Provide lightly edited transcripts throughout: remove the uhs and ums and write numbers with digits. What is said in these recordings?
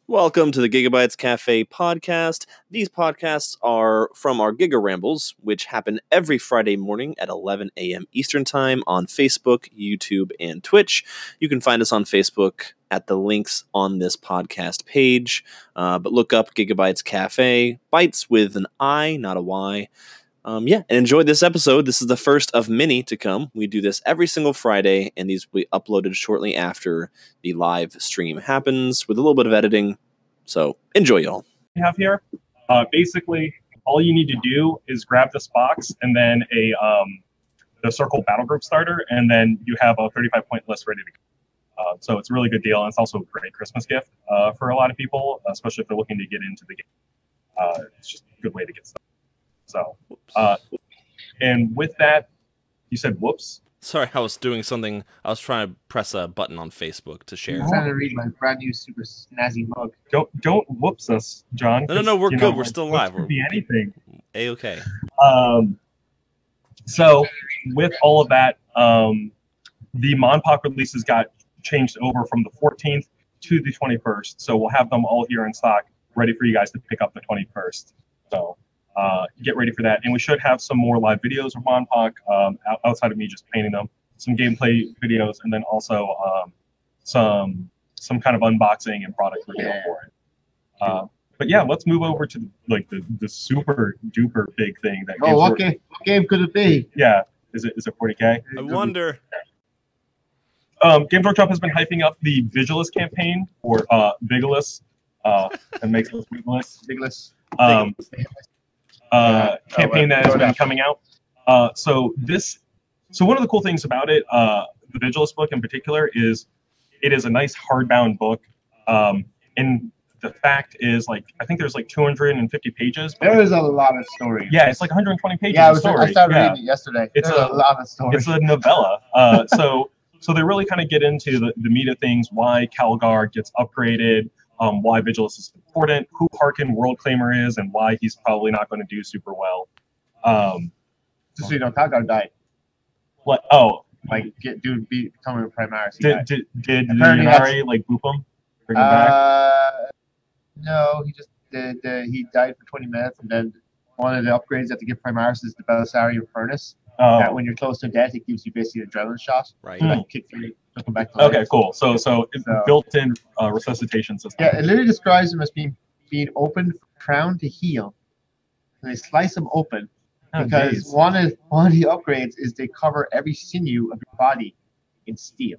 Welcome to the Gigabytes Cafe podcast. These podcasts are from our Giga Rambles, which happen every Friday morning at 11 a.m. Eastern Time on Facebook, YouTube, and Twitch. You can find us on Facebook at the links on this podcast page, but look up Gigabytes Cafe, bytes with an I, not a Y. And enjoy this episode. This is the first of many to come. We do this every single Friday, and these will be uploaded shortly after the live stream happens with a little bit of editing. So enjoy, y'all. We have here, basically, all you need to do is grab this box and then the Circle Battle Group starter, and then you have a 35-point list ready to go. So it's a really good deal, and it's also a great Christmas gift for a lot of people, especially if they're looking to get into the game. It's just a good way to get started. So, and with that, you said whoops. Sorry, I was doing something. I was trying to press a button on Facebook to share. I'm trying to read my brand new super snazzy mug. Don't whoops us, John. No, we're good. We're still alive. Could be anything. A-okay. So with all of that, the Monpok releases got changed over from the 14th to the 21st. So we'll have them all here in stock, ready for you guys to pick up the 21st. So. Get ready for that, and we should have some more live videos of Monpok outside of me just painting them, some gameplay videos, and then also some kind of unboxing and product reveal for it. But yeah, let's move over to the super duper big thing that. What game could it be? Yeah, is it 40K? I wonder. Games Workshop has been hyping up the Vigilus campaign, or Vigilus, and makes us Vigilus. Campaign that has been coming out. So one of the cool things about it, the Vigilus book in particular, is it is a nice hardbound book. And the fact is, I think there's 250 pages. There is a lot of stories. Yeah, it's 120 pages. Yeah, of story. I started reading it yesterday. There's a lot of stories. It's a novella. So they really kind of get into the meat of things, why Calgar gets upgraded, why Vigilus is important, who Harkin Worldclaimer is, and why he's probably not going to do super well. Just so you know, Calgar died. What? Oh, becoming a Primaris. Did Lunari boop him? Bring him back? No, he just he died for 20 minutes, and then one of the upgrades you have to give Primaris is the Belisarian Furnace. That when you're close to death, it gives you basically an adrenaline shot. Right. Kick you, come back to life. Okay, cool. So it's built-in resuscitation system. Yeah, it literally describes him as being opened from crown to heel. And they slice him open because one of the upgrades is they cover every sinew of your body in steel.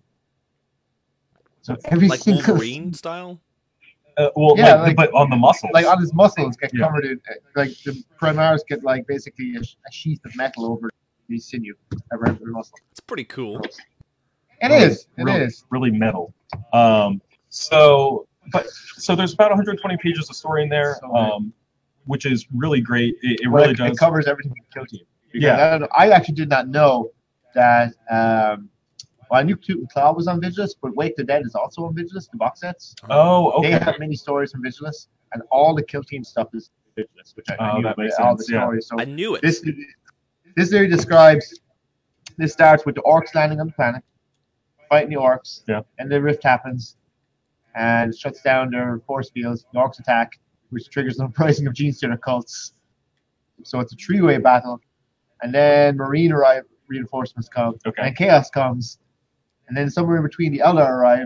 So every single Wolverine style. But on the muscles. On his muscles get covered in the Primaris get basically a sheath of metal over the sinew around the muscle. It's pretty cool. It is really metal. So there's about 120 pages of story in there, which is really great. It really does. It covers everything from Kill Team. Yeah. I actually did not know that. I knew Tooth and Claw was on Vigilus, but Wake the Dead is also on Vigilus, the box sets. Oh, okay. They have many stories from Vigilus, and all the Kill Team stuff is Vigilus, which I knew that makes all sense. the stories. So I knew it. This theory describes. This starts with the orcs landing on the planet, fighting the orcs, and the rift happens, and shuts down their force fields. The orcs attack, which triggers the uprising of Genestealer cults. So it's a three-way battle, and then Marine reinforcements come, and Chaos comes, and then somewhere in between the Eldar arrive.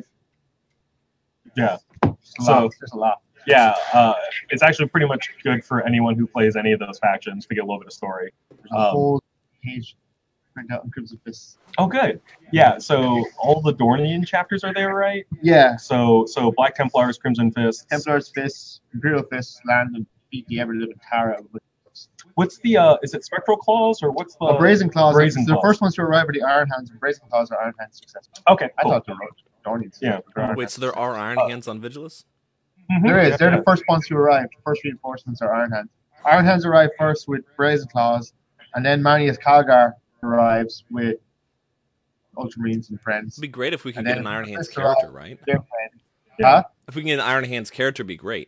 Yeah. There's a lot. Yeah, it's actually pretty much good for anyone who plays any of those factions to get a little bit of story. There's a whole page printed out in Crimson Fists. Oh, good. Yeah, so all the Dornian chapters are there, right? Yeah. So Black Templars, Crimson Fists. Templars, Fists, Imperial Fists, land and beat the ever-living Tara. What's the, is it Spectral Claws, or what's the... Brazen Claws. Brazen The first ones to arrive are the Iron Hands, and Brazen Claws are Iron Hands successful. Okay, cool. I thought the Dornians. Yeah. Wait, so there are Iron Hands on Vigilus? There is. They're the first ones to arrive. The first reinforcements are Iron Hands. Iron Hands arrive first with Brazen Claws, and then Manius Calgar arrives with Ultramarines and friends. It'd be great if we could get an Iron Hands character, right? Huh? If we can get an Iron Hands character, it'd be great.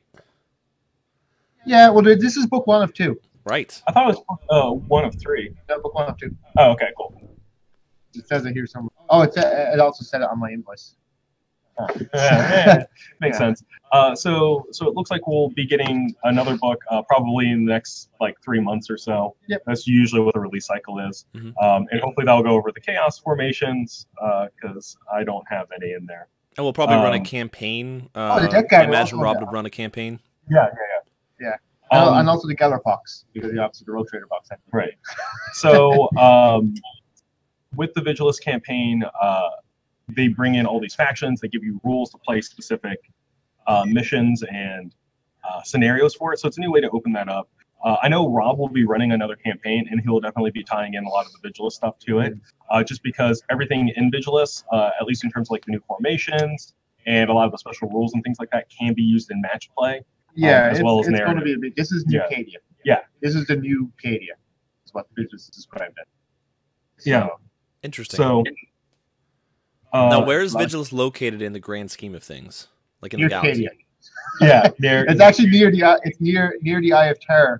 Yeah, well, this is book 1 of 2. Right. I thought it was 1 of 3. No, book 1 of 2. Oh, okay, cool. It says it here somewhere. Oh, it also said it on my invoice. Makes sense. So it looks like we'll be getting another book probably in the next like 3 months or so. Yep. That's usually what the release cycle is. Mhm. And hopefully that'll go over the chaos formations because I don't have any in there. And we'll probably run a campaign. the Death I Guard imagine also Rob have- would run a campaign. Yeah. And also the Geller box, because the opposite the Road Trader box. Right. So with the Vigilus campaign, they bring in all these factions. They give you rules to play specific missions and scenarios for it. So it's a new way to open that up. I know Rob will be running another campaign, and he'll definitely be tying in a lot of the Vigilus stuff to it, just because everything in Vigilus, at least in terms of like the new formations and a lot of the special rules and things like that, can be used in match play. Yeah, as well as it's going to narrative. be a big. This is New Yeah. Cadia. Yeah. This is the new Cadia. Is what the business described it. Yeah. Interesting. So now, where is like- Vigilus located in the grand scheme of things? Like in Near the galaxy? Cadia. yeah, there. It's actually near the. It's near the Eye of Terror.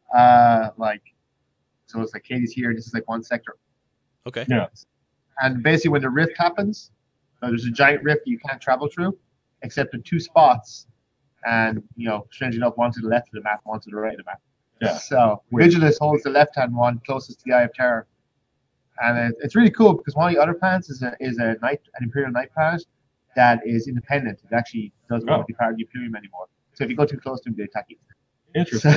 So it's like Cadia's here. This is like one sector. Okay. Yeah. And basically, when the rift happens, there's a giant rift you can't travel through, except in 2 spots. And strangely enough, one to the left of the map, one to the right of the map. Yeah. So Vigilus holds the left-hand one closest to the Eye of Terror, and it's really cool because one of the other planets is an Imperial Night planet that is independent. It actually doesn't want to be part of the Imperium anymore. So if you go too close to them, they attack you. Interesting.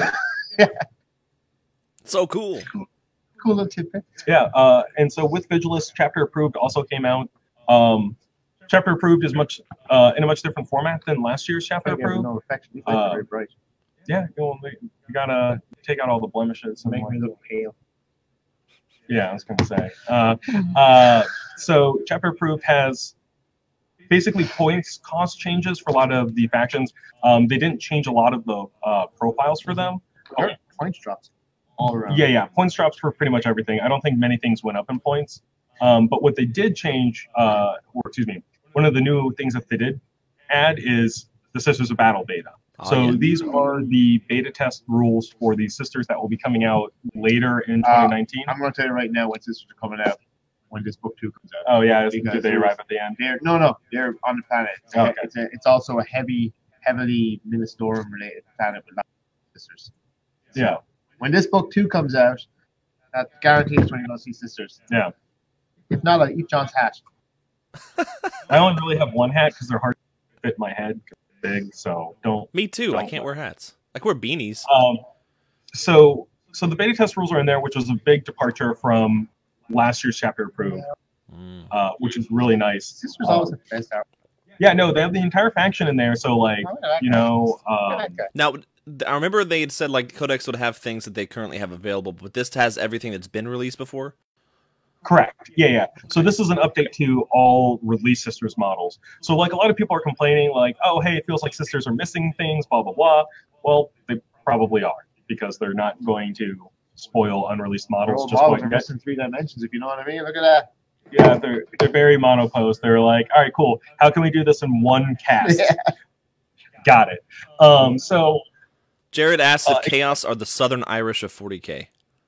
So cool. Cool little tidbit. Yeah, and so with Vigilus, Chapter Approved also came out. Chapter Approved is much in a much different format than last year's Chapter Approved. No affection. These lights are very bright. Yeah, you gotta take out all the blemishes. And Make me look pale. Yeah, I was gonna say. So Chapter Approved has basically points cost changes for a lot of the factions. They didn't change a lot of the profiles for them. Points drops all around. Yeah, points drops for pretty much everything. I don't think many things went up in points. But what they did change, one of the new things that they did add is the Sisters of Battle beta. These are the beta test rules for the Sisters that will be coming out later in 2019. I'm going to tell you right now when Sisters are coming out, when this book 2 comes out. Oh yeah, did they arrive at the end? They're on the planet. It's also a heavily Ministorum related planet with lots of Sisters. So Yeah. When this book 2 comes out, that guarantees when you're going to see Sisters. Yeah. If not, I'll eat John's hat. I only really have one hat because they're hard to fit in my head. Big, so don't. Me too. I Don't can't wear hats. I can wear beanies. So the beta test rules are in there, which was a big departure from last year's Chapter Approved, which is really nice. Sisters always have the best out. Yeah, no, they have the entire faction in there. So like, Now, I remember they had said like Codex would have things that they currently have available, but this has everything that's been released before. correct. Yeah. So this is an update to all release Sisters models. So like a lot of people are complaining like, oh, hey, it feels like Sisters are missing things, blah, blah, blah. Well, they probably are because they're not going to spoil unreleased models. Just models going are missing 3 dimensions, if you know what I mean. Look at that. Yeah, they're very monopose. They're like, all right, cool. How can we do this in one cast? Yeah. Got it. So Jared asks if Chaos are the Southern Irish of 40K.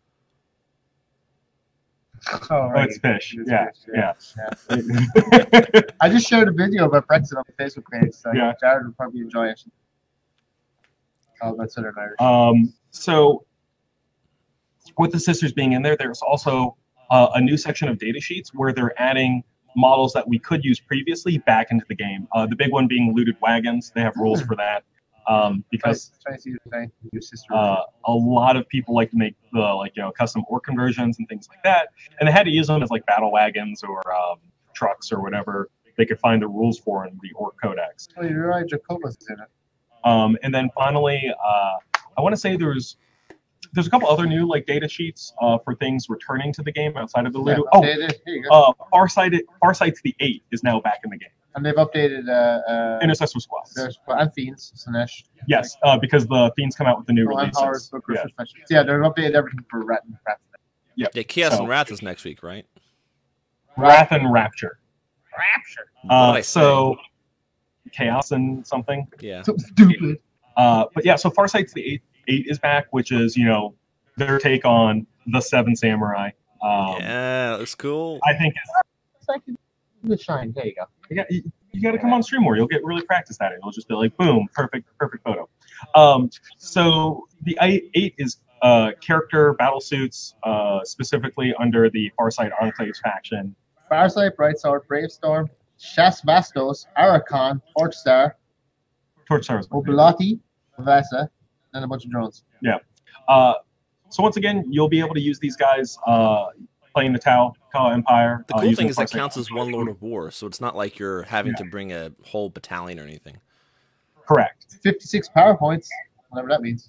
Oh, right. it's fish. It's Yeah, fish, yeah. I just shared a video about Brexit on the Facebook page, so Yeah. Jared would probably enjoy it. All about Southern Irish. So with the Sisters being in there, there's also a new section of data sheets where they're adding models that we could use previously back into the game. The big one being looted wagons. They have rules for that because Try to see the thing. Your sister. a lot of people like to make the custom orc conversions and things like that, and they had to use them as like battle wagons or trucks or whatever they could find the rules for in the orc codex. Oh, you're right. Jacobus is in it. And then finally, I want to say there's a couple other new like data sheets for things returning to the game outside of the Yeah, Ludo. here you go. Farsight's the 8 is now back in the game. And they've updated Intercessor Squads. and Fiends, Sinesh. Yes, because the Fiends come out with the new Oh, and Powers, releases. but Yeah. Christmas special. Yeah, they've updated everything for Rat and Crap. Yeah, Chaos So- and Wrath is next week, right? Wrath and Rapture. Rapture. What did I say? So Chaos and something. Yeah. So stupid. But yeah, so Farsight's the 8 is back, which is their take on the 7 Samurai. Yeah, that looks cool. I think It's like the shine. There you go. yeah, you got to come on stream more. You'll get really practiced at it. It'll just be like, boom, perfect photo. So the I-8 is character battle suits, specifically under the Farsight Enclaves faction. Farsight, Brightsword, Bravestorm, Shasvastos, Arakon, Torchstar, Obolati, Vasa, and a bunch of drones. Yeah. So once again, you'll be able to use these guys playing the Tau Empire. The cool thing is that counts as one Lord of War, so it's not like you're having to bring a whole battalion or anything. Correct. 56 power points, whatever that means.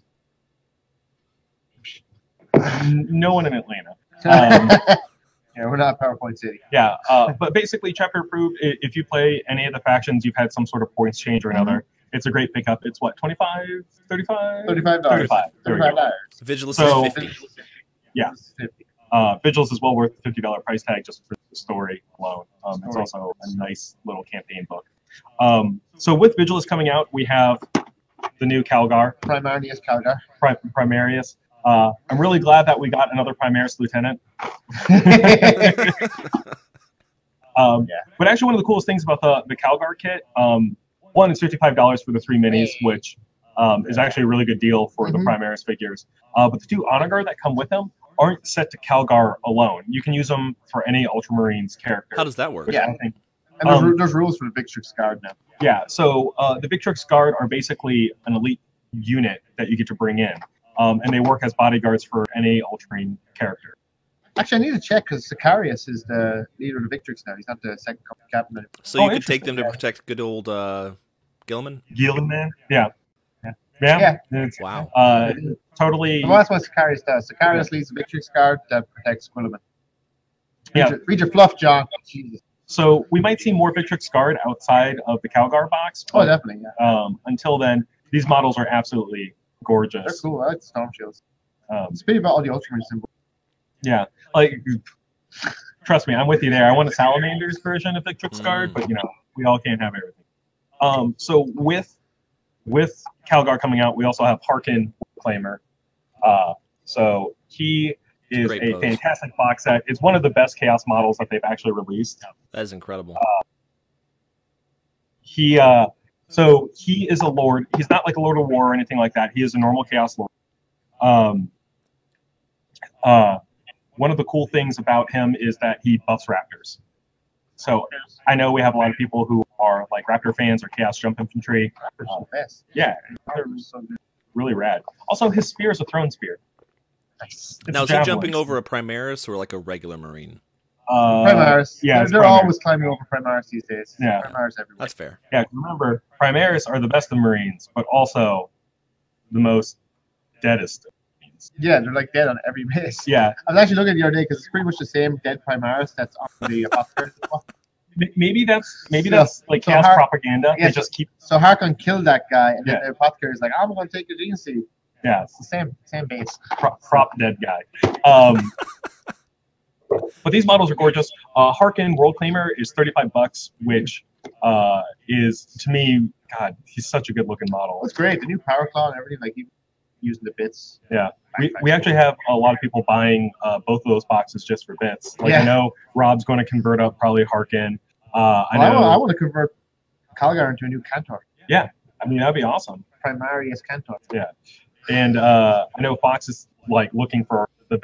No one in Atlanta. Yeah, we're not PowerPoint City. Yeah, but basically, chapter approved. If you play any of the factions, you've had some sort of points change or another. It's a great pickup. It's what, $25, $35? $35. Vigilus So, is 50. Yeah. Vigilus is well worth the $50 price tag just for the story alone. It's also a nice little campaign book. So with Vigilus coming out, we have the new Calgar. Primarius Calgar. Primarius. I'm really glad that we got another Primaris Lieutenant. But actually, one of the coolest things about the Calgar kit, one, it's $55 for the 3 minis, which is actually a really good deal for the Primaris figures. But the 2 Honor Guard that come with them aren't set to Calgar alone. You can use them for any Ultramarines character. How does that work? Yeah, I think. And there's rules for the Victrix Guard now. Yeah, so the Victrix Guard are basically an elite unit that you get to bring in. And they work as bodyguards for any Ultramarine character. Actually, I need to check because Sicarius is the leader of the Victrix now. He's not the second captain. So you could take them to protect good old Guilliman? Guilliman? Yeah. Wow. Totally. Well, that's what Sicarius does. Sicarius leads the Victrix Guard that protects Guilliman. Read your fluff, John. Jesus. So we might see more Victrix Guard outside of the Calgar box. Oh, definitely, yeah. Until then, these models are absolutely gorgeous. They're cool. I like the Storm Shields. It's pretty about all the Ultramarine symbols. Yeah, like, trust me, I'm with you there. I want a Salamander's version of Victrix Guard, but, we all can't have everything. So with Calgar coming out, we also have Harkin Claimer. So he is a fantastic box set. It's one of the best Chaos models that they've actually released. That is incredible. So he is a Lord. He's not like a Lord of War or anything like that. He is a normal Chaos Lord. One of the cool things about him is that he buffs Raptors. So I know we have a lot of people who are like Raptor fans or Chaos Jump Infantry. Yeah, they're really rad. Also, his spear is a throne spear. Nice. Now, is he jumping over a Primaris or like a regular Marine? Primaris. Yeah, they're always climbing over Primaris these days. Yeah. Primaris everywhere. That's fair. Yeah, remember, Primaris are the best of Marines, but also the most deadest. Yeah, they're like dead on every base. Yeah. I was actually looking the other day because it's pretty much the same dead Primaris that's on the Apothecary. Maybe that's like Chaos propaganda. Yeah, they just keep. So Harkon killed that guy, and then the Apothecary is like, I'm going to take the gene seed. Yeah, it's the same base. Prop dead guy. But these models are gorgeous. Harkin World Claimer is $35, which is, to me, God, he's such a good looking model. It's great. The new Power Claw and everything, like even using the bits. Yeah, we actually have a lot of people buying both of those boxes just for bits. Like I know Rob's going to convert up probably Harkin. I want to convert Calgar into a new Cantor. Yeah, I mean that'd be awesome. Primarius Cantor. Yeah, and I know Fox is like looking for the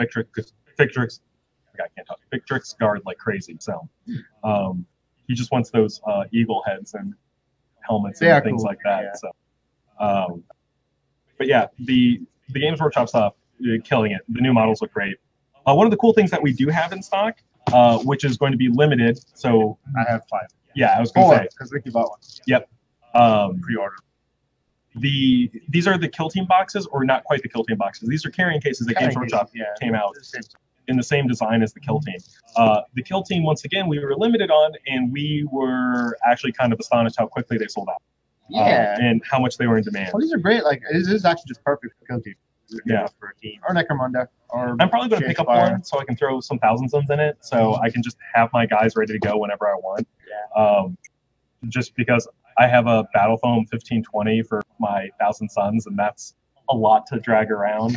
Victrix Guard like crazy. So he just wants those eagle heads and helmets and things like that. Yeah. So, but yeah, the Games Workshop stuff, killing it. The new models look great. One of the cool things that we do have in stock, which is going to be limited. So I have 5. Yeah, I was going to say because Ricky bought one. Yep. Pre-order. These are the Kill Team boxes, or not quite the Kill Team boxes. These are carrying cases that Games Workshop came out in the same design as the Kill Team. The Kill Team, once again, we were limited on, and we were actually kind of astonished how quickly they sold out. Yeah. And how much they were in demand. Well, these are great. Like, this is actually just perfect for Kill Team. Yeah. For a team. Or Necromunda. Or I'm probably going to pick up one so I can throw some Thousand Suns in it, so I can just have my guys ready to go whenever I want. Yeah. Just because I have a Battle Foam 1520 for my Thousand Suns, and that's a lot to drag around.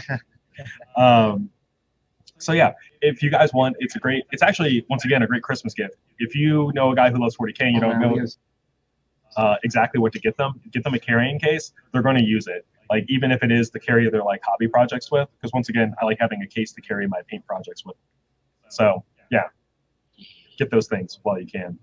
So yeah, if you guys want, it's actually, once again, a great Christmas gift. If you know a guy who loves 40K, you don't know. exactly what to get them a carrying case, they're going to use it. Like even if it is to carry their like hobby projects with, because once again, I like having a case to carry my paint projects with. So yeah, get those things while you can.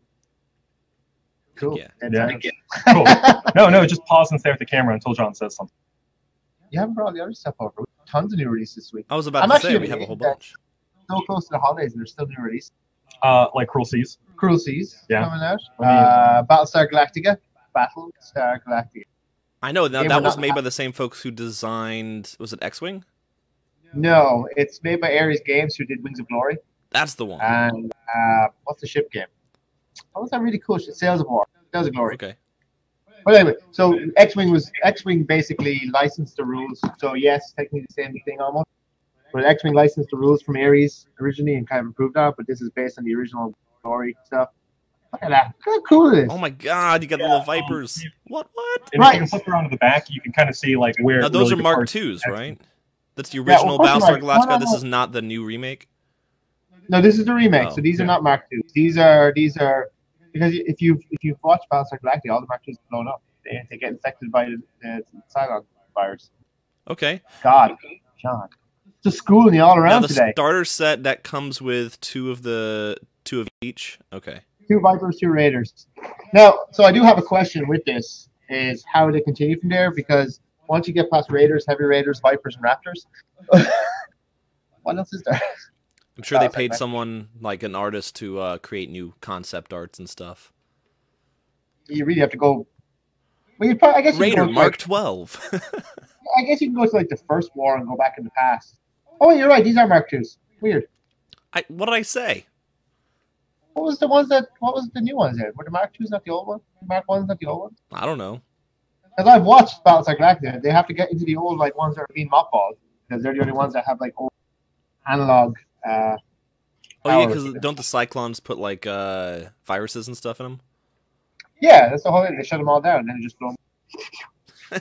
Cool. Yeah. Cool. No, just pause and stare at the camera until John says something. You haven't brought the other stuff over. Tons of new releases this week. I was about to say we have a whole bunch. So close to the holidays, and there's still new releases. Like Cruel Seas. Cruel Seas Yeah. coming out. Battlestar Galactica. Battlestar Galactica. I know Game that we're was not- made by the same folks who designed. Was it X-Wing? No, it's made by Ares Games, who did Wings of Glory. That's the one. And what's the ship game? What was that really cool shit? Sails of War. Sails of Glory. Okay. But anyway, so X-Wing basically licensed the rules. So yes, technically the same thing almost. But X-Wing licensed the rules from Ares originally and kind of improved on it, but this is based on the original Glory stuff. Look at that. Look how cool it is. Oh my God! You got the little Vipers. What? And Right. if you can flip around to the back, you can kind of see like where. Now it those really are Mark departs. IIs, right? That's the Yeah, original well, first Battlestar of all, Galactica. no. This is not the new remake. No, this is the remake. Oh, So these are yeah. not Mark II. These are because if you've watched Battlestar Galactica, all the Mark IIs blown up. They get infected by the Cylon virus. Okay. God, John, just schooling you all Now around the today. starter set that comes with two of each. Okay. 2 Vipers, 2 Raiders. Now, so I do have a question with this: is how they continue from there? Because once you get past Raiders, Heavy Raiders, Vipers, and Raptors, what else is there? I'm sure they Battlestar paid Galactica. someone like an artist to create new concept arts and stuff. You really have to go. Well, I guess you Raider can go to, Mark 12. I guess you can go to like the first war and go back in the past. Oh, you're right. These are Mark IIs. Weird. What did I say? What was the new ones there? Were the Mark IIs not the old one? The Mark 1's not the old one? I don't know. Because I've watched Battlestar Galactica, they have to get into the old like ones that are being mothballed because they're the only ones that have like old analog. Oh yeah, powers. because don't the Cyclones put like viruses and stuff in them? Yeah, that's the whole thing. They shut them all down and then they just blow them.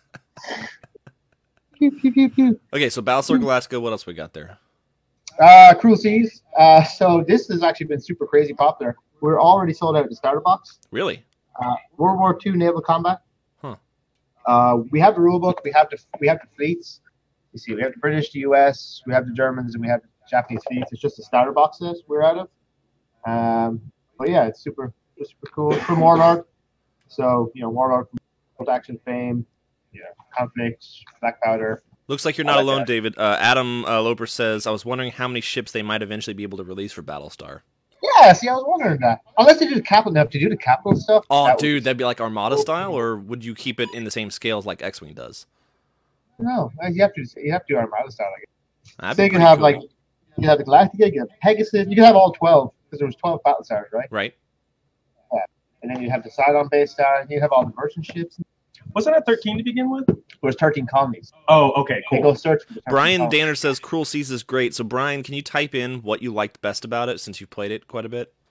Pew, pew, pew, pew. Okay, so Battlestar Galactica. What else we got there? Cruel Seas. So this has actually been super crazy popular. We're already sold out of the starter box. Really? World War II naval combat. Huh. We have the rule book. We have the fleets. You see, we have the British, the US, we have the Germans, and we have the Japanese fleets. It's just the starter boxes we're out of. But yeah, it's super cool. It's from Warlord. So Warlord from Bolt Action fame. Conflict, Black Powder. Looks like you're not alone, David. Adam Loper says, I was wondering how many ships they might eventually be able to release for Battlestar. Yeah, see, I was wondering that. Unless they do the capital, they have to do the capital stuff. Oh, dude, that'd be like Armada style, or would you keep it in the same scales like X-Wing does? No, you have to do Armada style. Like That'd so be you can pretty have cool. like you can have the Galactica, you can have Pegasus, you can have all 12 because there was 12 battle stars, right? Right. And then you have the Cylon base star, and you have all the merchant ships. Wasn't it 13 to begin with? There's 13 colonies. Oh, okay, They cool. go search for the 13 Brian colonies. Danner says Cruel Seas is great. So, Brian, can you type in what you liked best about it since you've played it quite a bit?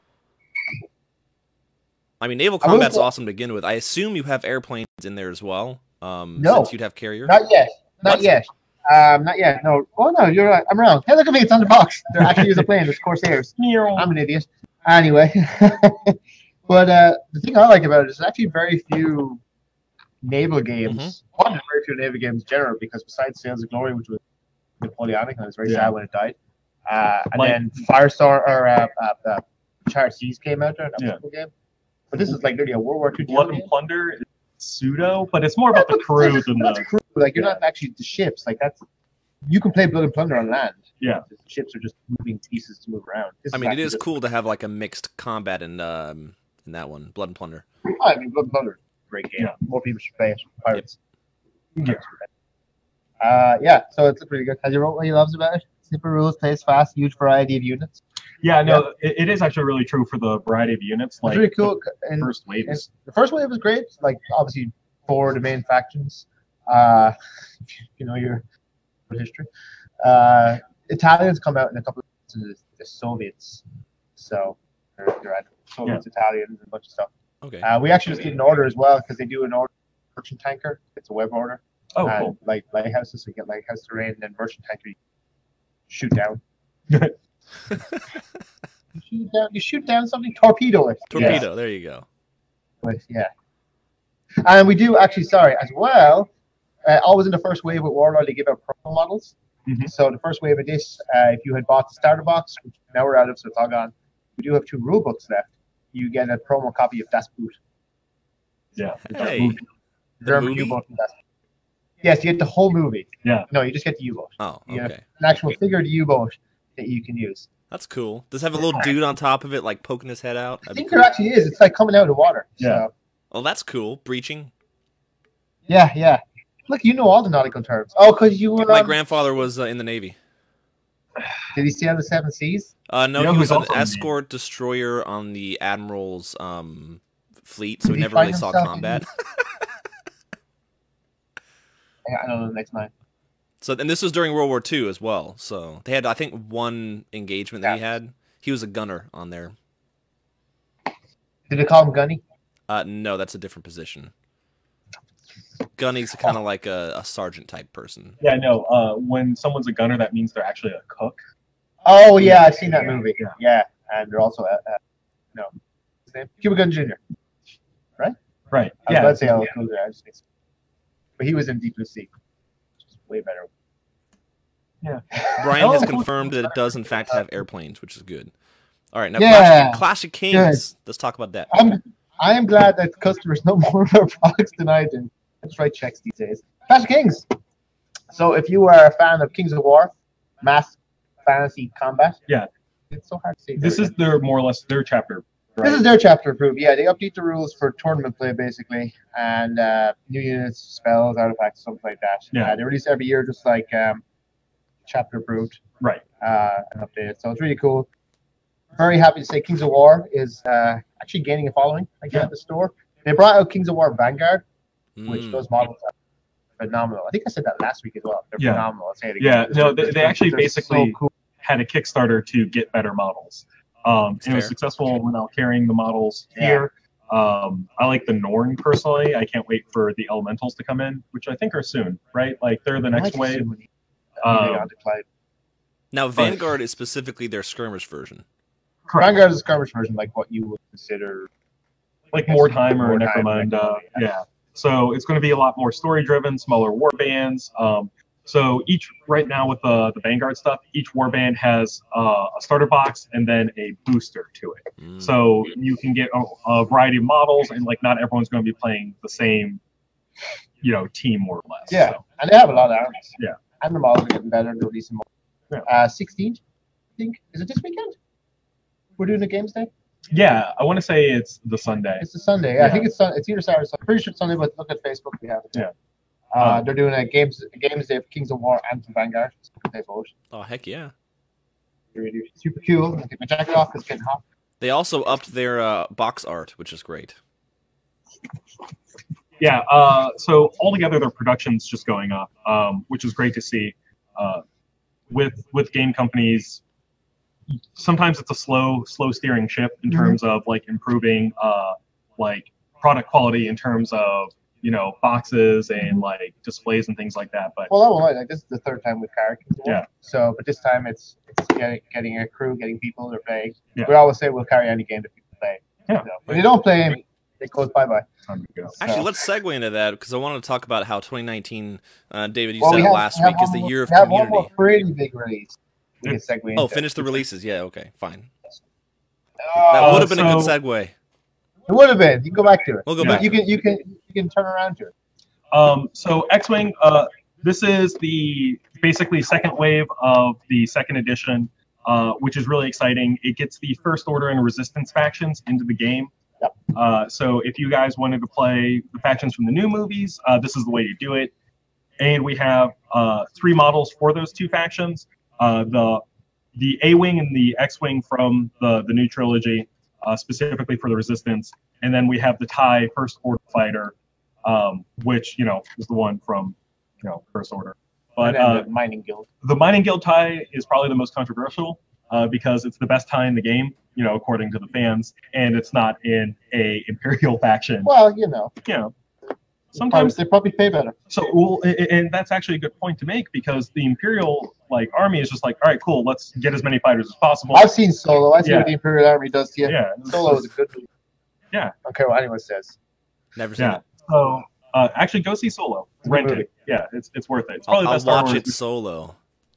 I mean, naval I will combat's say- awesome to begin with. I assume you have airplanes in there as well. No. Since you'd have carrier. Not yet. Not What? yet. Not yet. No. Oh no, you're right. I'm wrong. Hey, look at me. It's on the box. They're actually using a plane. It's Corsairs. I'm an idiot. Anyway, but the thing I like about it is there's actually very few naval games. One, there's very few naval games in general because besides Sails of Glory, which was Napoleonic, and I was very sad when it died. And Like- then Firestar or Charred Seas came out there. That was Yeah. a cool game. But this is like literally a World War II Blood game. and Plunder is pseudo, but it's more about the crew than That's the. crew. Like you're not actually the ships. Like that's you can play Blood and Plunder on land. Yeah. The ships are just moving pieces to move around. This I mean, it actually is just- cool to have like a mixed combat in that one, Blood and Plunder. I mean, Blood and Plunder, is a great game. Yeah. More people should play it. Pirates. Yeah. Yeah. So it's pretty good. Has you wrote what he loves about it? Simple rules, plays fast, huge variety of units. Yeah, no, it is actually really true for the variety of units. Like It's really cool. the And, first wave and is the first wave was great. Like obviously, 4 the main factions. Your history. Italians come out in a couple of the Soviets. So they're at Soviets, Italians, and a bunch of stuff. Okay. We actually just did an order as well because they do an order merchant tanker. It's a web order. oh And, cool. like lighthouses, so you get lighthouse terrain, and then merchant tanker you shoot down. You shoot down something, torpedo it. Torpedo. There you go. Yeah. And we do actually, sorry, as well. Always in the first wave with Warlord, they give out promo models. Mm-hmm. So the first wave of this, if you had bought the starter box, which now we're out of, so it's all gone. We do have 2 rule books left. You get a promo copy of Das Boot. Yeah. Hey, the movie? U-boat. Yes, you get the whole movie. Yeah. No, you just get the U-boat. Oh, You okay. get an actual figure of the U-boat that you can use. That's cool. Does it have a little dude on top of it, like poking his head out? I think there actually is. It's like coming out of the water. Yeah. So. Oh, that's cool. Breaching. Yeah. Look, you know all the nautical terms. Oh, because you were. My grandfather was in the Navy. Did he sail the 7 seas? No, You know he was who's an also in the escort destroyer on the Admiral's fleet, so Did he he never find really saw himself in- combat. I don't know the next line. So, and this was during World War II as well. So they had, I think, one engagement that he had. He was a gunner on there. Did they call him Gunny? No, that's a different position. Gunny's kind of like a sergeant type person. Yeah, no. When someone's a gunner, that means they're actually a cook. Oh, yeah, I've seen that movie. Yeah. Yeah, and they're also, no. His name? Cuba Gooding Jr. Right. I was Yeah. about to say, cool guy. I just think so. But he was in Deep Blue Sea, which is way better. Brian has Oh, confirmed that it does, in fact, have airplanes, which is good. All right, now Yeah. Clash of Kings. Let's talk about that. I am glad that customers know more of our products than I do. I just write checks these days. Clash of Kings. So if you are a fan of Kings of War, mass fantasy combat. Yeah. It's so hard to say. This is more or less their chapter. Right? This is their chapter approved. Yeah, they update the rules for tournament play basically, and new units, spells, artifacts, something like that. Yeah. They release every year, just like chapter approved. Right. And updated. So it's really cool. Very happy to say Kings of War is actually gaining a following again at the store. They brought out Kings of War Vanguard, which those models are phenomenal. I think I said that last week as well. They're phenomenal. I'll say it again. Yeah, no, they actually basically so cool. had a Kickstarter to get better models. And it was successful. We're now carrying the models here. I like the Norn personally. I can't wait for the Elementals to come in, which I think are soon, right? Like they're the next wave. Now, Vanguard is specifically their skirmish version. Vanguard is a skirmish version, like what you would consider like Wartime or Necromunda. Yeah. So it's going to be a lot more story driven, smaller war bands. So each right now with the Vanguard stuff, each war band has a starter box and then a booster to it. So you can get a variety of models, and like not everyone's going to be playing the same, team more or less. Yeah, so. And they have a lot of armies. Yeah, and the models are getting better. They're releasing more. 16th, I think. Is it this weekend? We're doing a games day. Yeah, I want to say it's the Sunday. It's the Sunday. Yeah. I think it's either Saturday or Sunday. I'm pretty sure it's Sunday, but look at Facebook. We have it. Yeah. They're doing a games day of Kings of War and Vanguard. They vote. Oh, heck yeah. Really super cool. I'll take my jacket off because it's getting hot. They also upped their box art, which is great. Yeah, so altogether their production's just going up, which is great to see. With game companies, sometimes it's a slow steering ship in terms of like improving like product quality in terms of boxes and like displays and things like that. But like this is the third time we've carried Kings of War. Yeah. So, but this time it's getting a crew, getting people to play. Yeah. We always say we'll carry any game that people play. Yeah. So, when you don't play any, it goes bye-bye. Time to go. Actually, let's segue into that because I wanted to talk about how 2019, David, you Well, said we it have- last we have week, is one the more- year of we have one more community. pretty big release. We can segue into. Oh, finish the releases. Yeah, okay, fine. Oh, That would have been a good so- segue. It would have been. You can go back to it. We'll go back. You can turn around to it. So X-Wing, this is the basically second wave of the second edition, which is really exciting. It gets the First Order and Resistance factions into the game. Yep. So if you guys wanted to play the factions from the new movies, this is the way to do it. And we have 3 models for those 2 factions. The A-Wing and the X-Wing from the new trilogy, specifically for the Resistance. And then we have the TIE First Order fighter, which, is the one from, First Order. But And the Mining Guild. the Mining Guild tie is probably the most controversial because it's the best tie in the game, according to the fans, and it's not in a Imperial faction. Well, Sometimes they probably pay better. So, and that's actually a good point to make because the Imperial army is just like, all right, cool, let's get as many fighters as possible. I've seen Solo. I see Yeah. what the Imperial Army does to you. Yeah. Solo is a good movie. Yeah. I don't care what anyone says. Never seen Yeah. it. So actually, go see Solo. Rent it. Yeah, it's worth it. It's probably the I'll best Star watch Wars it solo.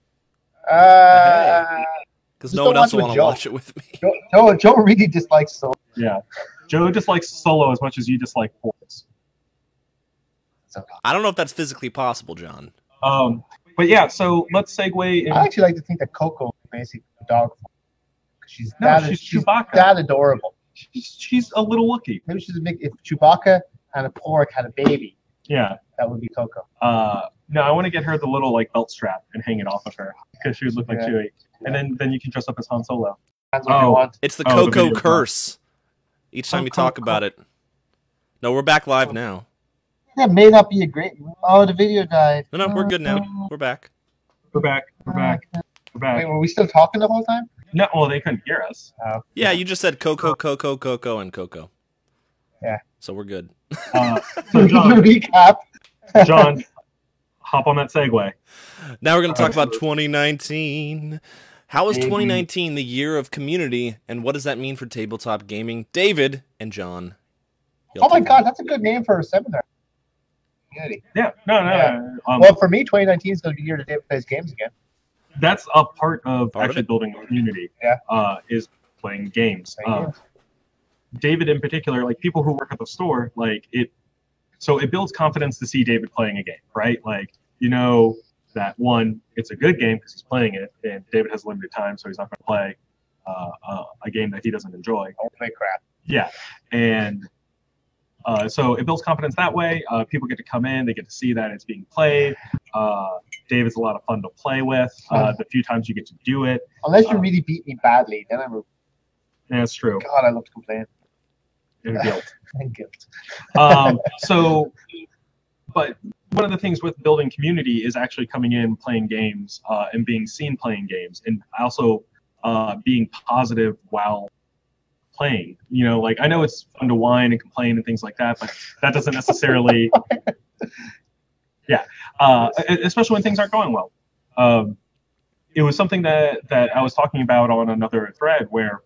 Because Just no don't one else watch it will with want to Joe. watch it with me. Joe really dislikes Solo. Yeah. Joe dislikes Solo as much as you dislike Force. I don't know if that's physically possible, John. But yeah, so let's segue. I actually like to think that Coco is basically a dog. She's she's Chewbacca. that adorable. She's a little Wookiee. Maybe she's if Chewbacca and a pork had a baby. Yeah. That would be Coco. No, I want to get her the little like belt strap and hang it off of her because she would look like Chewie. And then you can dress up as Han Solo. That's what you want. It's the Coco curse. Each time you talk about it. No, we're back live now. That may not be a great. Oh, the video died. No, we're good now. We're back. We're back. Wait, were we still talking the whole time? No, well, they couldn't hear us. Yeah, you just said Coco, and Coco. Yeah. So we're good. So John, recap. John, hop on that segue. Now we're going to talk about 2019. How was 2019 the year of community, and what does that mean for tabletop gaming? David and John. Oh my God, that's a good name for a seminar. Community. Yeah, no. Well, for me, 2019 is going to be the year that David plays games again. That's a part of actually it? building a community. Yeah. Is playing games. David in particular, like people who work at the store, like it builds confidence to see David playing a game, right? Like, you know that one, it's a good game because he's playing it, and David has limited time, so he's not going to play a game that he doesn't enjoy. Don't play crap. Yeah, and so it builds confidence that way. People get to come in, they get to see that it's being played. David's a lot of fun to play with. The few times you get to do it, unless you really beat me badly, then I'm. Yeah, that's true. God, I love to complain. And guilt. And guilt. But one of the things with building community is actually coming in, playing games, and being seen playing games, and also being positive while playing. You know, like I know it's fun to whine and complain and things like that, but that doesn't necessarily. Yeah, especially when things aren't going well. It was something that I was talking about on another thread where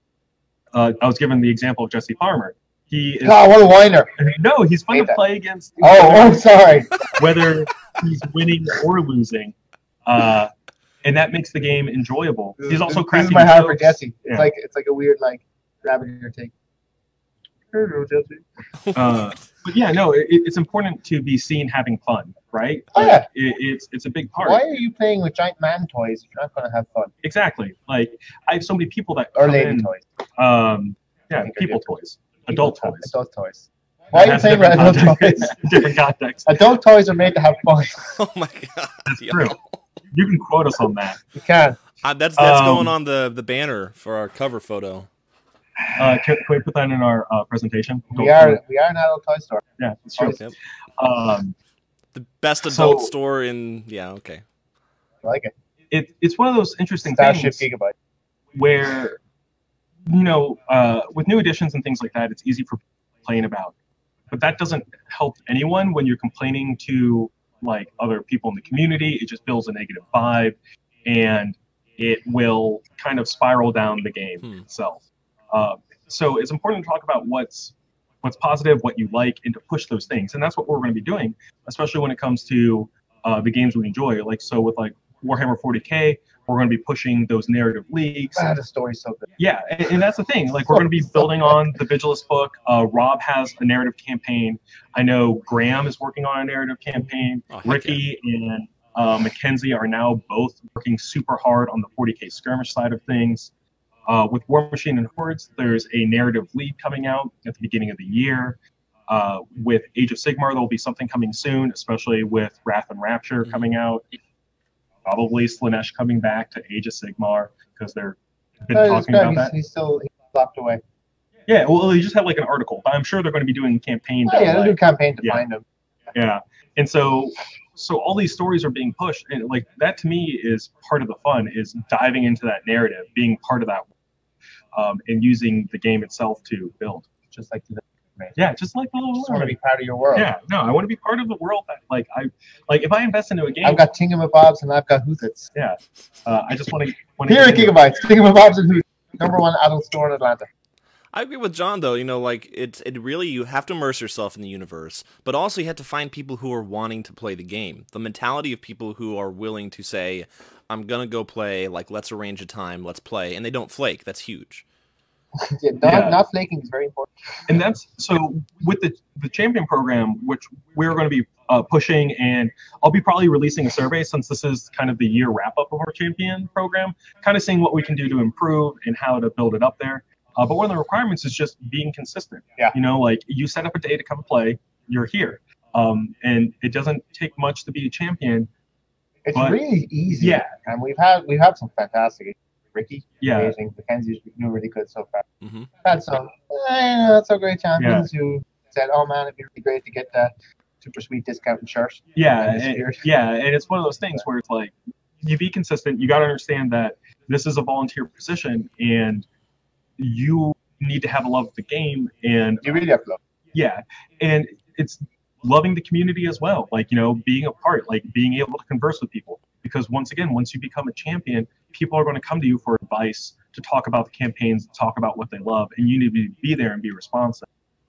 I was given the example of Jesse Farmer. He is, what a whiner. No, he's fun to play against. Sorry. Whether he's winning or losing, and that makes the game enjoyable. He's also cracking. This is my heart for jokes. Jesse. Yeah. It's like a weird rabbit in your tank. Hello, Jesse. But yeah, no, it's important to be seen having fun, right? Oh, yeah. It's a big part. Why are you playing with giant man toys if you're not going to have fun? Exactly. Like I have so many people that Or come lady in, toys. Yeah, people toys, adult toys. Adult toys. Why are you playing with adult toys? Different context. Adult toys are made to have fun. Oh my God. That's true. You can quote us on that. You can. That's going on the banner for our cover photo. Can we put that in our presentation? We are an adult toy store. Yeah, that's true. Yep. Um, The best adult store in okay. I like it. It's one of those interesting Starship things Gigabyte. where with new editions and things like that, it's easy for complaining about, but that doesn't help anyone when you're complaining to like other people in the community. It just builds a negative vibe, and it will kind of spiral down the game itself. So it's important to talk about what's positive, what you like, and to push those things. And that's what we're going to be doing, especially when it comes to the games we enjoy. Like so with like Warhammer 40K, we're going to be pushing those narrative leagues. The story's so good. Yeah, and that's the thing. Like we're going to be building on the Vigilus book. Rob has a narrative campaign. I know Graham is working on a narrative campaign. Ricky and Mackenzie are now both working super hard on the 40K skirmish side of things. With War Machine and Hordes, there's a narrative lead coming out at the beginning of the year. With Age of Sigmar, there'll be something coming soon, especially with Wrath and Rapture coming out. Probably Slaanesh coming back to Age of Sigmar because they've been talking about that. He's locked away. Yeah, well, they just have like an article, but I'm sure they're going to be doing a campaign. They'll do a campaign to find them. Yeah, and so all these stories are being pushed, and like that to me is part of the fun, is diving into that narrative, being part of that, and using the game itself to build. Just like the yeah, just like the little. Just want to be part of your world. Yeah, no, I want to be part of the world that if I invest into a game. I've got Tingamabobs and I've got Hootits. Yeah, I just want to. Here at Gigabytes, Tingamabobs and Hootits, #1 adult store in Atlanta. I agree with John though. Like it really, you have to immerse yourself in the universe, but also you have to find people who are wanting to play the game. The mentality of people who are willing to say, "I'm gonna go play. Like, let's arrange a time, let's play," and they don't flake. That's huge. Not flaking is very important. And that's so with the champion program, which we're going to be pushing, and I'll be probably releasing a survey since this is kind of the year wrap up of our champion program, kind of seeing what we can do to improve and how to build it up there. But one of the requirements is just being consistent. Yeah. Like you set up a day to come play, you're here. And it doesn't take much to be a champion. It's really easy. Yeah. And we've had some fantastic. Ricky, yeah, amazing. Mackenzie's doing really good so far. Mm-hmm. Had some not so great champions who said, "Oh man, it'd be really great to get that super sweet discount in church." Yeah, and it's one of those things where it's like you be consistent. You got to understand that this is a volunteer position, and you need to have a love of the game, and you really have to love. Yeah, and it's loving the community as well. Like being a part, like being able to converse with people. Because once you become a champion, people are going to come to you for advice, to talk about the campaigns, to talk about what they love, and you need to be there and be responsive.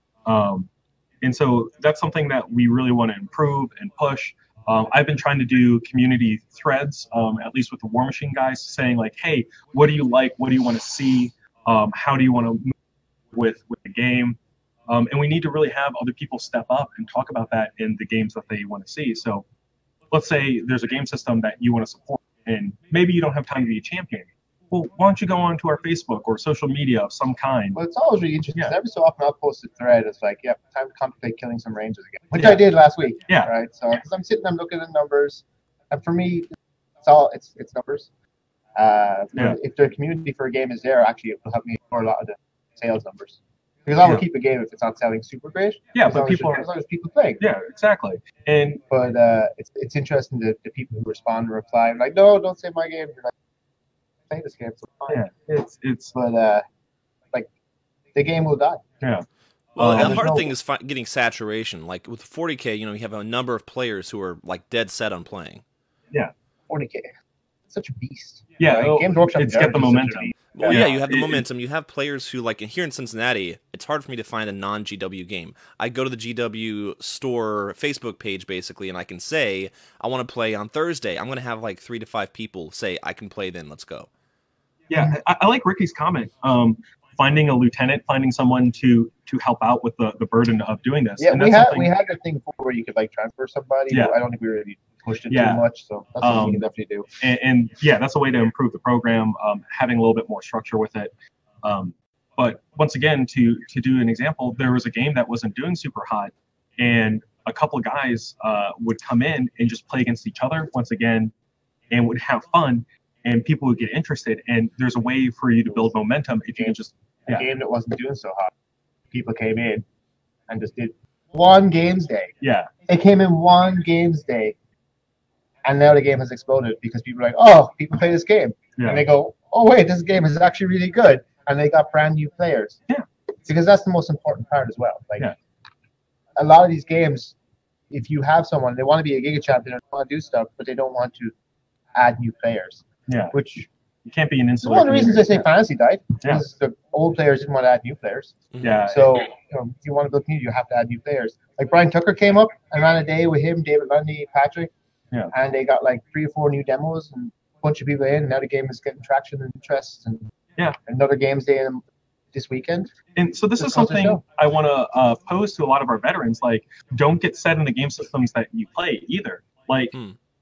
And so that's something that we really want to improve and push. I've been trying to do community threads, at least with the War Machine guys, saying like, hey, what do you like? What do you want to see? How do you want to move with the game? And we need to really have other people step up and talk about that in the games that they want to see. So let's say there's a game system that you want to support, and maybe you don't have time to be a champion. Well, why don't you go on to our Facebook or social media of some kind? Well, it's always really interesting. Every so often I'll post a thread. It's like, time to contemplate killing some Rangers again, which I did last week. Yeah. Right. So because I'm sitting, I'm looking at numbers, and for me, it's numbers. If the community for a game is there, actually, it will help me for a lot of the sales numbers. Because I will keep a game if it's not selling super great. Yeah, but as long as people playing. Yeah, exactly. But it's interesting the people who respond and reply like, no, don't say my game. You're like, play this game. So fine. Yeah, it's. But like, the game will die. Yeah. Well, the hard thing is getting saturation. Like with 40K, you have a number of players who are like dead set on playing. Yeah. 40K. It's such a beast. Yeah. Right? Games Workshop. It's get the momentum. Well, you have the momentum. You have players who, like here in Cincinnati, it's hard for me to find a non-GW game. I go to the GW store Facebook page, basically, and I can say, I want to play on Thursday. I'm going to have like 3 to 5 people say, I can play then, let's go. Yeah, I like Ricky's comment. Finding a lieutenant, finding someone to help out with the burden of doing this. Yeah, we had a thing before where you could like transfer somebody. Yeah. I don't think we really pushed it too much, so that's something we can definitely do. And that's a way to improve the program, having a little bit more structure with it. But once again, to do an example, there was a game that wasn't doing super hot, and a couple of guys would come in and just play against each other once again, and would have fun, and people would get interested. And there's a way for you to build momentum if you can just a game that wasn't doing so hot. People came in and just did one games day. Yeah, they came in one games day. And now the game has exploded because people are like, oh, people play this game. Yeah. And they go, oh, wait, this game is actually really good. And they got brand new players. Yeah. Because that's the most important part as well. Like, a lot of these games, if you have someone, they want to be a Giga Champion and want to do stuff, but they don't want to add new players. Yeah. Which you can't be an insular. One of the reasons I say Fantasy died. Yeah. Because the old players didn't want to add new players. Yeah. So, if you want to build community, you have to add new players. Like Brian Tucker came up and ran a day with him, David Lundy, Patrick. Yeah. And they got like 3 or 4 new demos and a bunch of people in. Now the game is getting traction and interest. And another games day this weekend. And so this is something I want to pose to a lot of our veterans. Like, don't get set in the game systems that you play either. Like,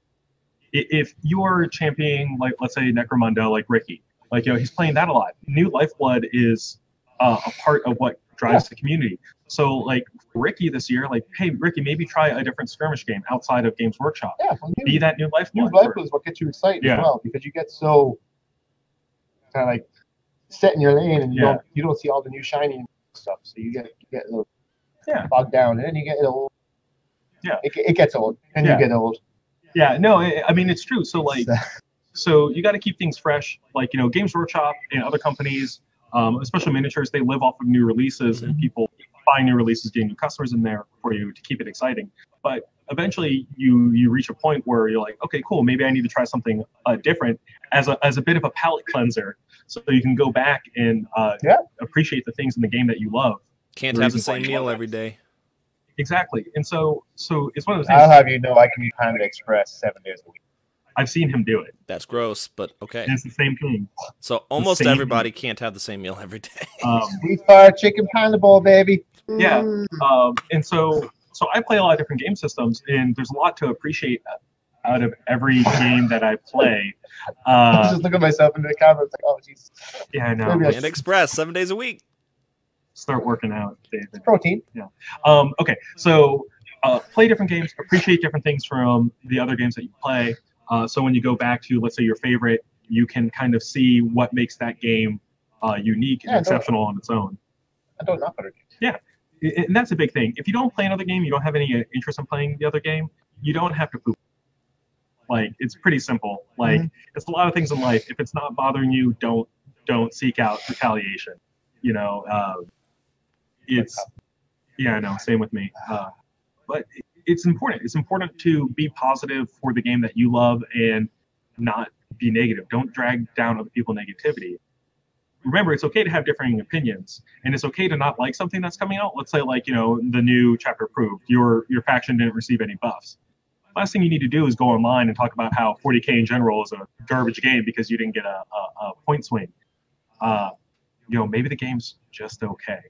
if you are championing, like, let's say Necromunda, like Ricky, like, he's playing that a lot. New Lifeblood is a part of what drives the community. So, like, Ricky this year, like, hey, Ricky, maybe try a different skirmish game outside of Games Workshop. Yeah, well, be that New Lifeblood. New Lifeblood is what gets you excited as well, because you get so kind of like set in your lane, and you don't see all the new shiny stuff. So you get a little bogged down, and then you get old. Yeah, it gets old, and you get old. Yeah, no, I mean it's true. So like, so you got to keep things fresh. Like Games Workshop and other companies, especially miniatures, they live off of new releases, and people buying new releases, getting new customers in there for you to keep it exciting. But eventually you reach a point where you're like, okay, cool, maybe I need to try something different as a bit of a palate cleanser, so you can go back and appreciate the things in the game that you love. Can't have the same meal every day. Exactly. And so it's one of those things. I'll have you know I can eat Panda Express 7 days a week. I've seen him do it. That's gross, but okay. And it's the same thing. So almost everybody can't have the same meal every day. Sweet fire chicken panda bowl, baby. Yeah. And so I play a lot of different game systems, and there's a lot to appreciate out of every game that I play. I just look at myself into the camera. It's like, oh, jeez. Yeah, I know. Panda Express 7 days a week. Start working out, David. It's protein. Yeah. Okay. So play different games, appreciate different things from the other games that you play. So when you go back to, let's say, your favorite, you can kind of see what makes that game unique and exceptional on its own. I don't knock other games. Yeah. And that's a big thing. If you don't play another game, you don't have any interest in playing the other game, you don't have to poop. Like, it's pretty simple. Like, it's a lot of things in life. If it's not bothering you, don't seek out retaliation. You know, same with me. But it's important. It's important to be positive for the game that you love and not be negative. Don't drag down other people's negativity. Remember, it's okay to have differing opinions, and it's okay to not like something that's coming out. Let's say, like, you know, the new chapter proved your faction didn't receive any buffs. Last thing you need to do is go online and talk about how 40k in general is a garbage game because you didn't get a point swing. You know, maybe the game's just okay.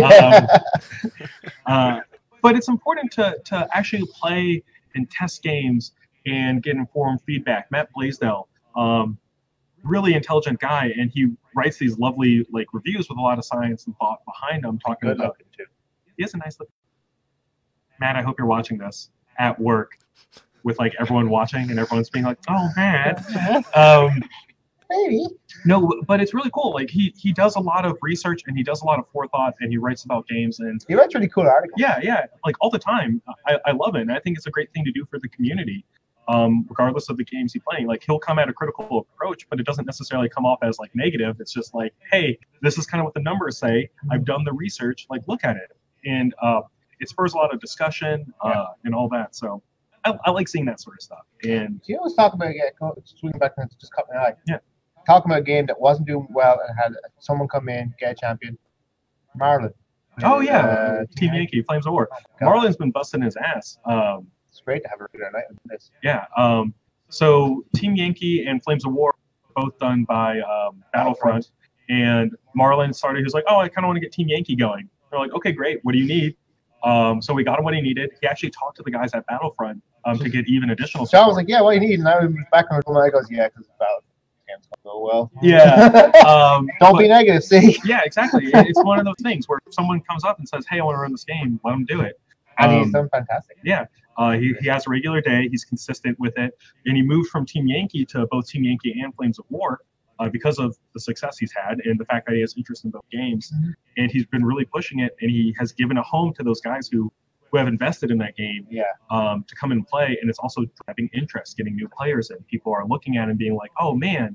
But it's important to actually play and test games and get informed feedback. Matt Blaisdell, really intelligent guy, and he writes these lovely reviews with a lot of science and thought behind them. Talking Good about looking too. He is a nice looking. Matt, I hope you're watching this at work with everyone watching and everyone's being like, "Oh, Matt." Maybe. No, but it's really cool. He does a lot of research and he does a lot of forethought and he writes about games and He writes really cool articles. yeah, all the time. I love it, and I think it's a great thing to do for the community, regardless of the games he's playing. He'll come at a critical approach, but it doesn't necessarily come off as negative. It's just hey, this is kind of what the numbers say. I've done the research. Look at it, and it spurs a lot of discussion and all that. So I like seeing that sort of stuff. And you always talk about swinging back and just caught my eye. Yeah. Talking about a game that wasn't doing well and had someone come in, get a champion. Marlon. Oh yeah, Team Yankee, Flames of War. Marlon's been busting his ass. It's great to have a regular night on this. Yeah. So Team Yankee and Flames of War both done by Battlefront. And Marlon started. He was like, "Oh, I kind of want to get Team Yankee going." They're like, "Okay, great. What do you need?" So we got him what he needed. He actually talked to the guys at Battlefront to get even additional support. John was like, "Yeah, what do you need?" And I was back on the phone. I goes, "Yeah, because Battlefront game's gonna go well." Yeah. Don't be negative, see. Yeah, exactly. It's one of those things where if someone comes up and says, "Hey, I want to run this game," let him do it. And he's done fantastic. Yeah. He has a regular day. He's consistent with it. And he moved from Team Yankee to both Team Yankee and Flames of War because of the success he's had and the fact that he has interest in both games. Mm-hmm. And he's been really pushing it, and he has given a home to those guys who have invested in that game to come and play. And it's also driving interest, getting new players in. People are looking at it and being like, "Oh, man,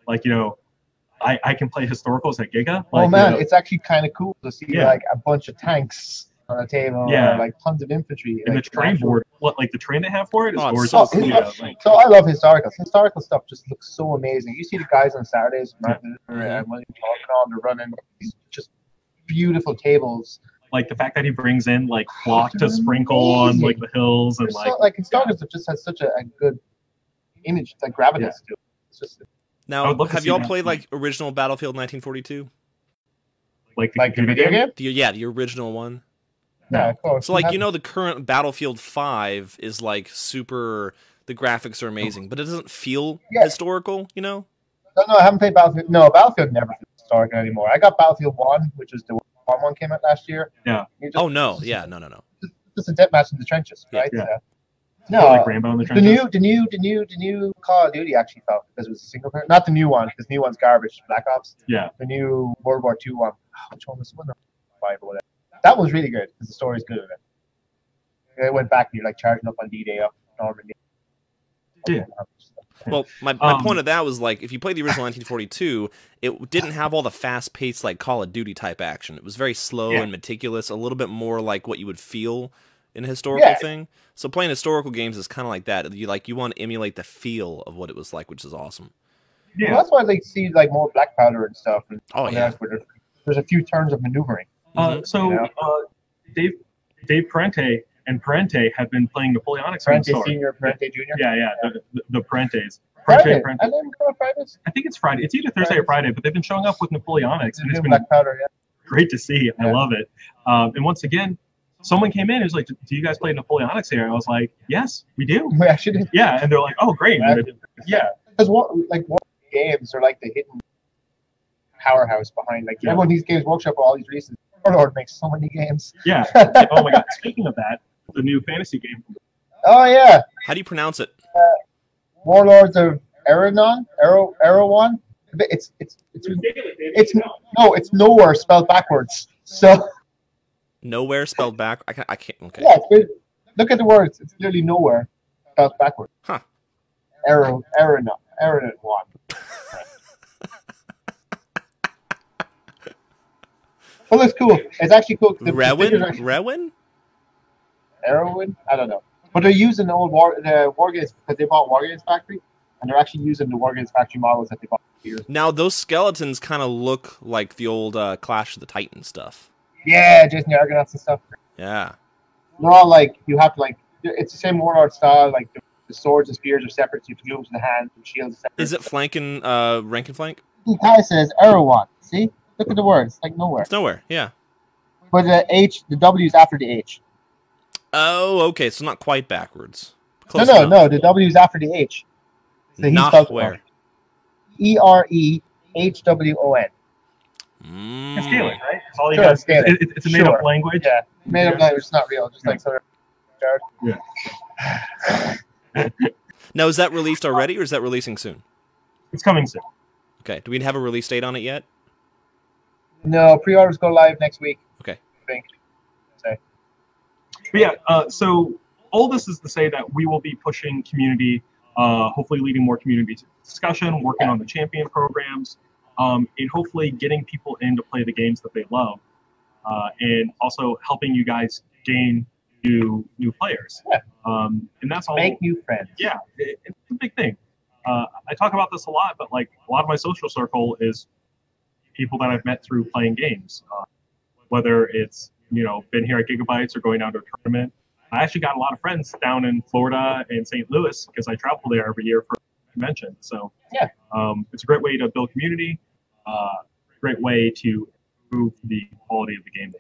I can play historicals at Giga." It's actually kind of cool to see a bunch of tanks on the table, or tons of infantry. And the terrain board, the terrain they have for it is gorgeous. So I love historicals. Historical stuff just looks so amazing. You see the guys on Saturdays, and William talking on, they're running these just beautiful tables. The fact that he brings in flock to sprinkle on the hills and historicals have just had such a good image, gravitas to it. It's just. Now, have y'all played original Battlefield 1942? The video game? The original one. Yeah, of course. So the current Battlefield 5 is super. The graphics are amazing, but it doesn't feel historical. No, Uh-huh. I haven't played Battlefield. No, Battlefield never feels historical anymore. I got Battlefield 1, which is the one came out last year. Yeah. No. Just a deathmatch in the trenches, right? Yeah. No, Rambo in the trenches. The new Call of Duty actually felt because it was a single player. Not the new one, because the new one's garbage. Black Ops. Yeah. The new World War II one. Which one was the one? 5 or whatever. That was really good because the story's good in it. It went back and you're charging up on D-Day up Normandy. Yeah. Well, my point of that was like, if you played the original 1942, it didn't have all the fast-paced like Call of Duty type action. It was very slow and meticulous, a little bit more like what you would feel in a historical thing. So playing historical games is kind of like that. You want to emulate the feel of what it was like, which is awesome. Yeah, well, that's why I like to see like more Black Powder and stuff. And there's a few turns of maneuvering. Dave Parente and Parente have been playing Napoleonics. Parente Senior, Parente Junior. Yeah, the Parentes. Friday. I think it's Friday. It's either Thursday or Friday, but they've been showing up with Napoleonics, and it's been Black Powder, great to see. I love it. And once again, someone came in and was like, "Do you guys play Napoleonics here?" And I was like, "Yes, we do." We actually do. Yeah, and they're like, "Oh, great." Yeah. Because what games are like the hidden powerhouse behind everyone these games workshop all these reasons. Warlord makes so many games. Yeah. Oh my God. Speaking of that, the new fantasy game. Oh yeah. How do you pronounce it? Warlords of Erewhon. It's nowhere spelled backwards. So. Nowhere spelled back. I can't. Okay. Yeah. Look at the words. It's literally nowhere spelled backwards. Huh. Erewhon. Well, it's cool. It's actually cool. Rewin? Erewhon? I don't know. But they're using the old War Games because they bought War Games Factory, and they're actually using the War Games Factory models that they bought here. Now, those skeletons kind of look like the old Clash of the Titans stuff. Yeah, Jason the Argonauts and stuff. Yeah. They're all you have to it's the same Warlord style, the swords and spears are separate, so you have to glue them to the hands, and shields are separate. Is it flanking, rank and flank? The guy says Erewhon. See? Look at the words. Nowhere. It's nowhere, yeah. But the W is after the H. Oh, okay, so not quite backwards. Close enough. No, the W is after the H. So not where? Erehwon. It's Gaelic, right? It's all you got. It's a made-up language. Yeah, made-up language. It's not real. Just sort of. Yeah. Now, is that released already, or is that releasing soon? It's coming soon. Okay. Do we have a release date on it yet? No, pre-orders go live next week. Okay. I think. But yeah, so all this is to say that we will be pushing community, hopefully leading more community discussion, working on the champion programs, and hopefully getting people in to play the games that they love, and also helping you guys gain new players. Yeah. And that's all. Make new friends. Yeah, it's a big thing. I talk about this a lot, but a lot of my social circle is people that I've met through playing games, whether it's been here at Gigabytes or going down to a tournament. I actually got a lot of friends down in Florida and St. Louis because I travel there every year for a convention. So yeah, it's a great way to build community, great way to improve the quality of the game.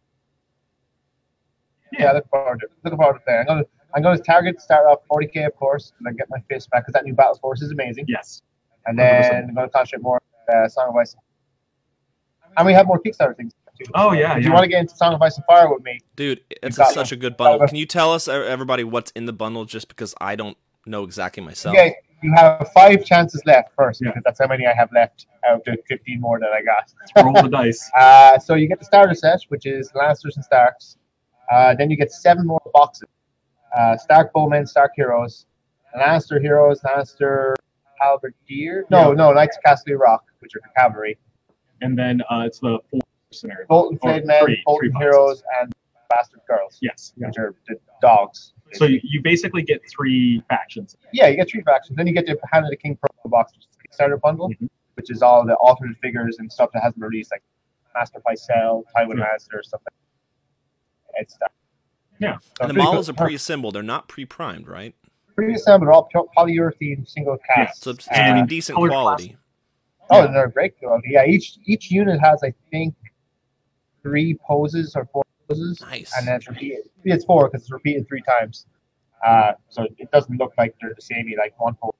Yeah, look forward to it there. I'm going to target start off 40K, of course, and then get my fist back because that new Battle Force is amazing. Yes. And then 100%. I'm going to concentrate more on Song of Ice. And we have more Kickstarter things too. Oh, yeah. If you want to get into Song of Ice and Fire with me. Dude, it's such a good bundle. Can you tell us, everybody, what's in the bundle just because I don't know exactly myself? Okay, you have 5 chances left first because that's how many I have left out of the 15 more that I got. Roll the dice. So you get the starter set, which is Lancers and Starks. Then you get 7 more boxes. Stark Bowmen, Stark Heroes, Lannister Heroes, Lannister Halberdier. No, Knights of Castle Rock, which are the cavalry. And then it's the 4 scenario. Bolton Flayed Men, Bolton Heroes, and Bastard Girls. Yes. Which are the dogs. So you basically get 3 factions. Yeah, you get 3 factions. Then you get the Hand of the King Pro box, which is the Kickstarter bundle, which is all the alternate figures and stuff that hasn't been released, like Master Pycelle, Tywin Lannister, stuff like that. It's stuff. Yeah. So and the models are pre-assembled. They're not pre-primed, right? Pre-assembled, all polyurethane single cast. So it's pretty decent quality. Oh, they're great quality. Yeah, each unit has, I think, 3 poses or 4 poses. Nice. And then it's repeated. It's 4 because it's repeated 3 times. So it doesn't look like they're the same, like one pose.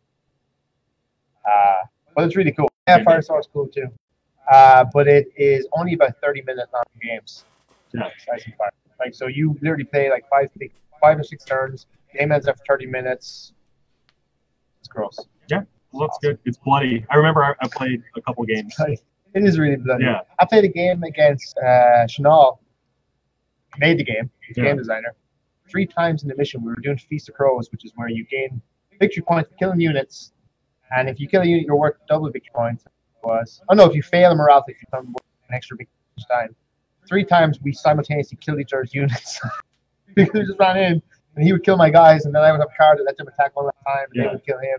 But it's really cool. Yeah, Fire Sword's cool too. But it is only about 30-minute long games. Yeah. So you literally play 5 or 6 turns. Game ends after 30 minutes. It's gross. Yeah, well, that's good. It's bloody. I remember I played a couple games. It is really bloody. Yeah. I played a game against Chanel. Made the game. He's a game designer. 3 times in the mission, we were doing Feast of Crows, which is where you gain victory points for killing units And if you kill a unit, you're worth double victory points. Oh no, if you fail a morale, you become worth an extra victory each time. 3 times we simultaneously killed each other's units. Because we just ran in, and he would kill my guys, and then I would have a card that let them attack one at a time, and they would kill him.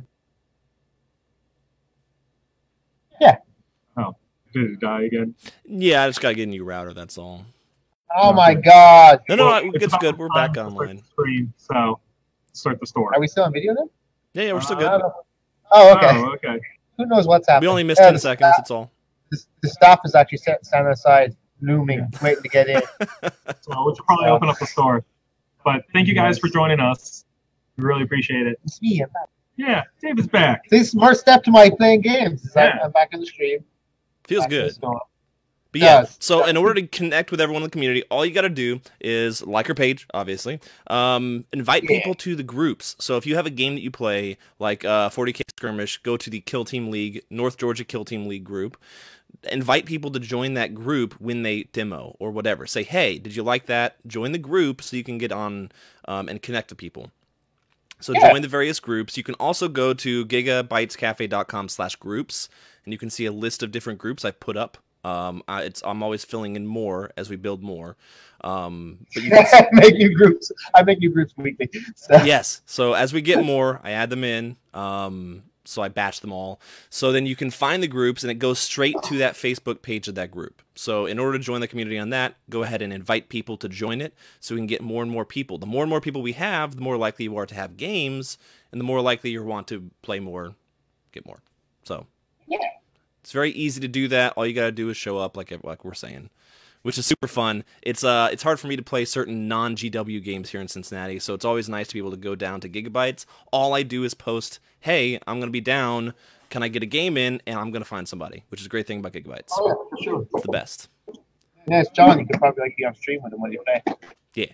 Yeah. Oh, did it die again? Yeah, I just gotta get a new router. That's all. Oh my god! No, it's good. We're back online. Screen, so start the store. Are we still on video then? Yeah, we're still good. Oh, okay. Oh, okay. Who knows what's happening? We only missed 10 seconds. That's all. The staff is actually standing outside, looming, waiting to get in. So we should probably open up the store. But thank you guys for joining us. We really appreciate it. It's me. I'm back. Yeah, Dave is back. This is more step to my playing games. I'm back in the stream. Feels back good. But yeah, Yes. so in order to connect with everyone in the community, all you got to do is like our page, obviously. Invite people to the groups. So if you have a game that you play, like 40K Skirmish, go to the Kill Team League, North Georgia Kill Team League group. Invite people to join that group when they demo or whatever. Say, hey, did you like that? Join the group so you can get on and connect to people. So join the various groups. You can also go to gigabytescafe.com/groups, and you can see a list of different groups I've put up. I'm always filling in more as we build more. But you can I make new groups. I make new groups weekly. So. Yes. So as we get more, I add them in. So I batch them all. So then you can find the groups, and it goes straight to that Facebook page of that group. So in order to join the community on that, go ahead and invite people to join it so we can get more and more people. The more and more people we have, the more likely you are to have games, and the more likely you want to play more, get more. So it's very easy to do that. All you got to do is show up, like we're saying, which is super fun. It's hard for me to play certain non-GW games here in Cincinnati, so it's always nice to be able to go down to Gigabytes. All I do is post, hey, I'm going to be down. Can I get a game in? And I'm going to find somebody, which is a great thing about Gigabytes. Oh, yeah, for sure. It's the best. Yeah, it's John. You could probably be on stream with him when you play. Yeah.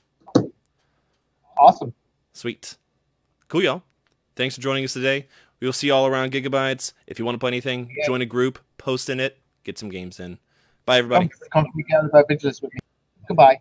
Awesome. Sweet. Cool, y'all. Thanks for joining us today. We'll see you all around Gigabytes. If you want to play anything, join a group, post in it, get some games in. Bye, everybody. Come together about business with me. Goodbye.